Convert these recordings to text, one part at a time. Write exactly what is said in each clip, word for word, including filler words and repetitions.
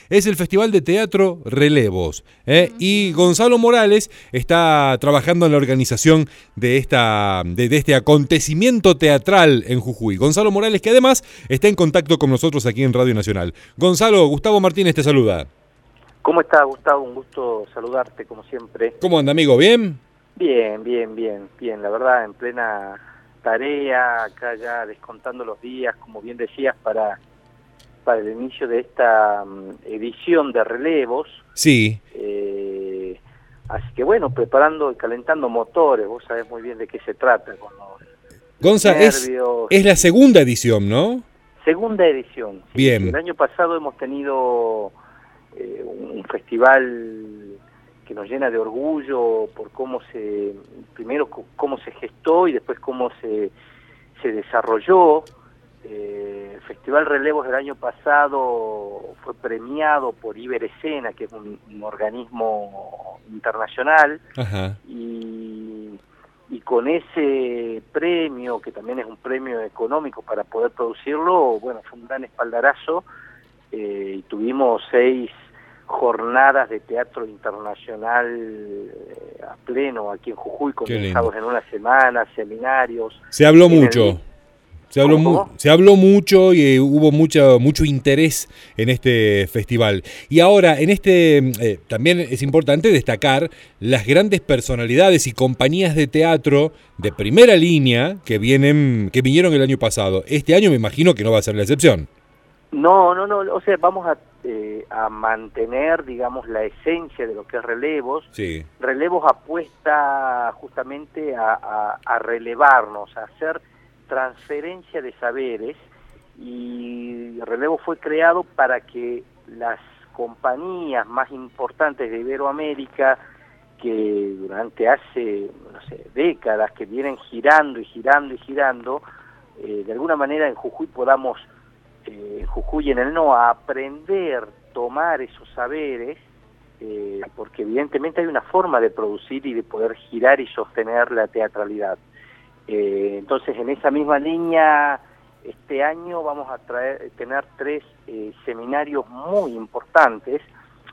es el Festival de Teatro Relevos, ¿eh? Y Gonzalo Morales está trabajando en la organización de, esta, de, de este acontecimiento teatral en Jujuy. Gonzalo Morales, que además está en contacto con nosotros aquí en Radio Nacional. Gonzalo, Gustavo Martínez te saluda. ¿Cómo estás, Gustavo? Un gusto saludarte, como siempre. ¿Cómo anda, amigo? ¿Bien? Bien, bien, bien, bien. La verdad, en plena tarea, acá ya descontando los días, como bien decías, para, para el inicio de esta um, edición de Relevos. Sí. Eh, así que bueno, preparando y calentando motores. Vos sabés muy bien de qué se trata. Con los Gonza, es, es la segunda edición, ¿no? Segunda edición. Sí. Bien. El año pasado hemos tenido eh, un festival que nos llena de orgullo por cómo se, primero cómo se gestó y después cómo se, se desarrolló. Eh, el Festival Relevos del año pasado fue premiado por Iberescena, que es un, un organismo internacional. Ajá. Y, y con ese premio, que también es un premio económico para poder producirlo, bueno, fue un gran espaldarazo. Eh, y tuvimos seis jornadas de teatro internacional eh, a pleno aquí en Jujuy, condensados en una semana, seminarios. Se habló mucho, se habló, mu se habló mucho y eh, hubo mucho, mucho interés en este festival. Y ahora, en este eh, también es importante destacar las grandes personalidades y compañías de teatro de primera línea que vienen, que vinieron el año pasado. Este año me imagino que no va a ser la excepción. No, no, no, o sea, vamos a, eh, a mantener, digamos, la esencia de lo que es Relevos. Sí. Relevos apuesta justamente a, a, a relevarnos, a hacer transferencia de saberes, y Relevos fue creado para que las compañías más importantes de Iberoamérica, que durante hace, no sé, décadas, que vienen girando y girando y girando, eh, de alguna manera en Jujuy podamos Eh, Jujuy en el N O A, aprender, tomar esos saberes, eh, porque evidentemente hay una forma de producir y de poder girar y sostener la teatralidad. Eh, entonces, en esa misma línea, este año vamos a traer, tener tres eh, seminarios muy importantes.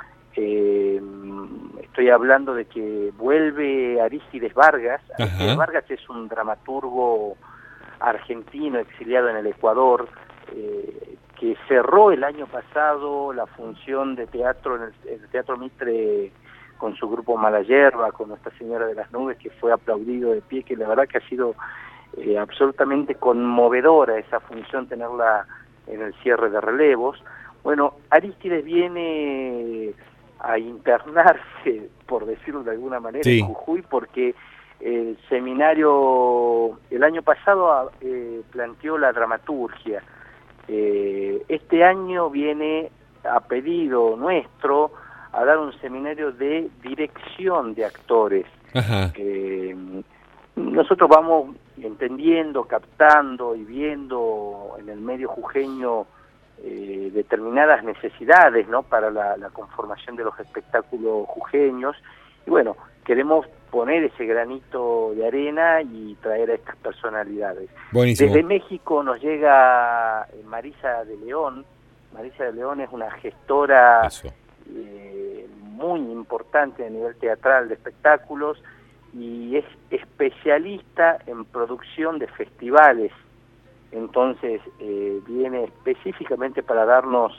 Eh, estoy hablando de que vuelve Arístides Vargas. Ajá. Arístides Vargas es un dramaturgo argentino exiliado en el Ecuador, eh, que cerró el año pasado la función de teatro en el, en el Teatro Mitre con su grupo Malayerba, con Nuestra Señora de las Nubes, que fue aplaudido de pie, que la verdad que ha sido eh, absolutamente conmovedora esa función, tenerla en el cierre de Relevos. Bueno, Arístides viene a internarse, por decirlo de alguna manera, sí, en Jujuy, porque el seminario el año pasado eh, planteó la dramaturgia. Eh, este año viene a pedido nuestro a dar un seminario de dirección de actores. Ajá. Eh, nosotros vamos entendiendo, captando y viendo en el medio jujeño eh, determinadas necesidades, ¿no?, para la, la conformación de los espectáculos jujeños, y bueno, queremos poner ese granito de arena y traer a estas personalidades. Buenísimo. Desde México nos llega Marisa de León. Marisa de León es una gestora eh, muy importante a nivel teatral de espectáculos y es especialista en producción de festivales. Entonces eh, viene específicamente para darnos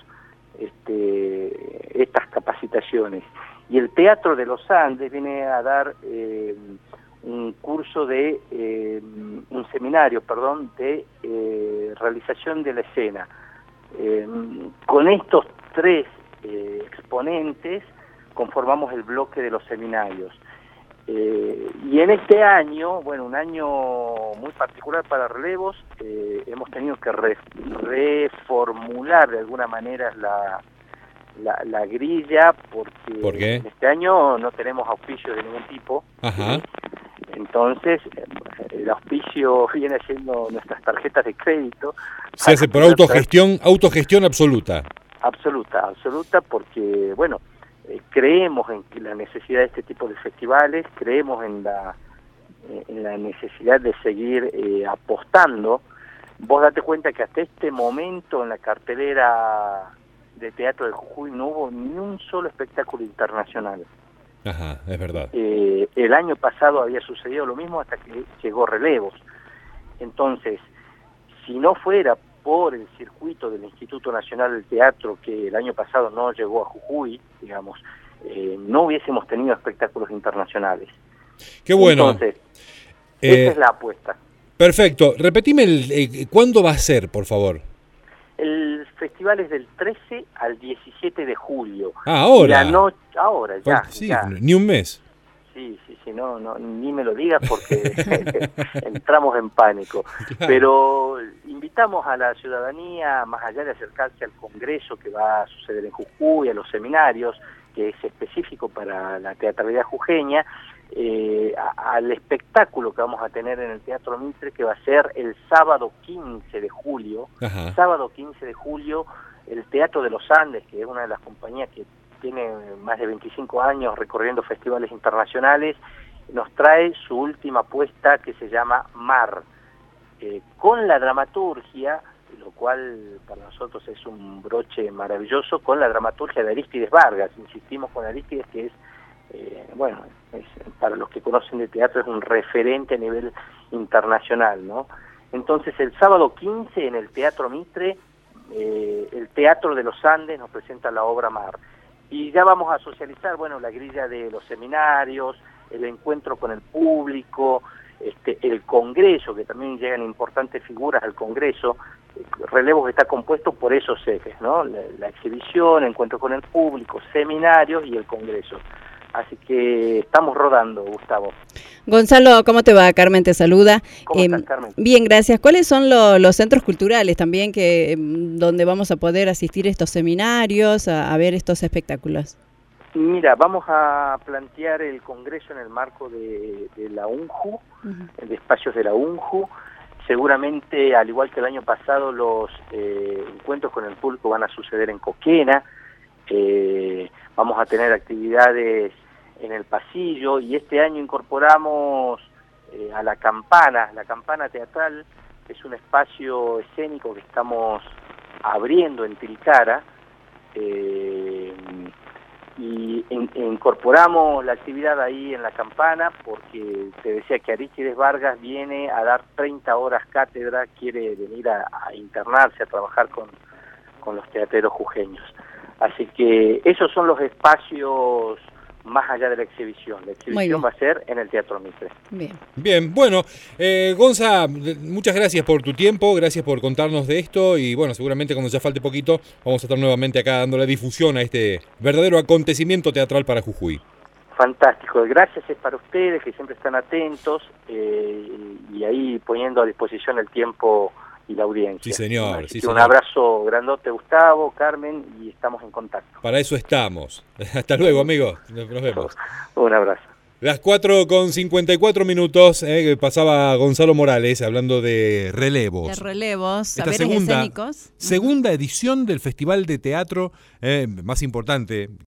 este, estas capacitaciones. Y el Teatro de los Andes viene a dar eh, un curso de, eh, un seminario, perdón, de eh, realización de la escena. Eh, con estos tres eh, exponentes conformamos el bloque de los seminarios. Eh, y en este año, bueno, un año muy particular para Relevos, eh, hemos tenido que re, reformular de alguna manera la... La, la grilla, porque ¿Por qué? En este año no tenemos auspicios de ningún tipo. Ajá. ¿Sí? Entonces, el auspicio viene siendo nuestras tarjetas de crédito. Se hace por autogestión, autogestión absoluta. Absoluta, absoluta, porque, bueno, eh, creemos en la necesidad de este tipo de festivales, creemos en la, eh, en la necesidad de seguir eh, apostando. Vos date cuenta que hasta este momento en la cartelera de Teatro de Jujuy no hubo ni un solo espectáculo internacional. Ajá, es verdad. Eh, el año pasado había sucedido lo mismo hasta que llegó Relevos. Entonces, si no fuera por el circuito del Instituto Nacional del Teatro, que el año pasado no llegó a Jujuy, digamos, eh, no hubiésemos tenido espectáculos internacionales. Qué bueno. Entonces, eh, esa es la apuesta. Perfecto. Repetime, el, eh, ¿cuándo va a ser, por favor? El festival es del trece al diecisiete de julio. Ah, ahora. La no, ahora, ya, sí, ya. Ni un mes. Sí, sí, sí, no, no, ni me lo digas porque entramos en pánico. Claro. Pero invitamos a la ciudadanía, más allá de acercarse al congreso que va a suceder en Jujuy, a los seminarios, que es específico para la teatralidad jujeña, eh, a, al espectáculo que vamos a tener en el Teatro Mitre, que va a ser el sábado quince de julio. Ajá. Sábado quince de julio, el Teatro de los Andes, que es una de las compañías que tiene más de veinticinco años recorriendo festivales internacionales, nos trae su última apuesta que se llama Mar, eh, con la dramaturgia, lo cual para nosotros es un broche maravilloso, con la dramaturgia de Arístides Vargas. Insistimos con Arístides, que es, eh, bueno, es, para los que conocen de teatro, es un referente a nivel internacional, ¿no? Entonces el sábado quince en el Teatro Mitre, eh, el Teatro de los Andes nos presenta la obra Mar. Y ya vamos a socializar, bueno, la grilla de los seminarios, el encuentro con el público, este, el congreso, que también llegan importantes figuras al congreso. Relevos está compuesto por esos ejes, ¿no? La, la exhibición, encuentro con el público, seminarios y el congreso. Así que estamos rodando, Gustavo. Gonzalo, ¿cómo te va? Carmen te saluda. ¿Cómo estás, Carmen? Bien, gracias. ¿Cuáles son lo, los centros culturales también que donde vamos a poder asistir a estos seminarios, a, a ver estos espectáculos? Mira, vamos a plantear el congreso en el marco de, de la UNJU, uh-huh. de espacios de la UNJU. Seguramente, al igual que el año pasado, los eh, encuentros con el público van a suceder en Coquena. Eh, vamos a tener actividades en el pasillo y este año incorporamos eh, a la campana, la campana teatral, que es un espacio escénico que estamos abriendo en Tilcara, eh, y in, incorporamos la actividad ahí en la campana porque te decía que Arístides Vargas viene a dar treinta horas cátedra, quiere venir a, a internarse, a trabajar con, con los teatreros jujeños. Así que esos son los espacios más allá de la exhibición. La exhibición va a ser en el Teatro Mitre. Bien. Bien, bueno, eh, Gonza, muchas gracias por tu tiempo, gracias por contarnos de esto y bueno, seguramente cuando ya falte poquito vamos a estar nuevamente acá dándole difusión a este verdadero acontecimiento teatral para Jujuy. Fantástico, gracias es para ustedes que siempre están atentos eh, y ahí poniendo a disposición el tiempo y la audiencia. Sí, señor. Sí, un señor. abrazo grandote, Gustavo, Carmen, y estamos en contacto. Para eso estamos. Hasta luego, amigos. Nos vemos. Un abrazo. Las cuatro con cincuenta y cuatro minutos, eh, pasaba Gonzalo Morales hablando de relevos. De relevos, Esta saberes segunda, escénicos. Segunda edición del Festival de Teatro eh, más importante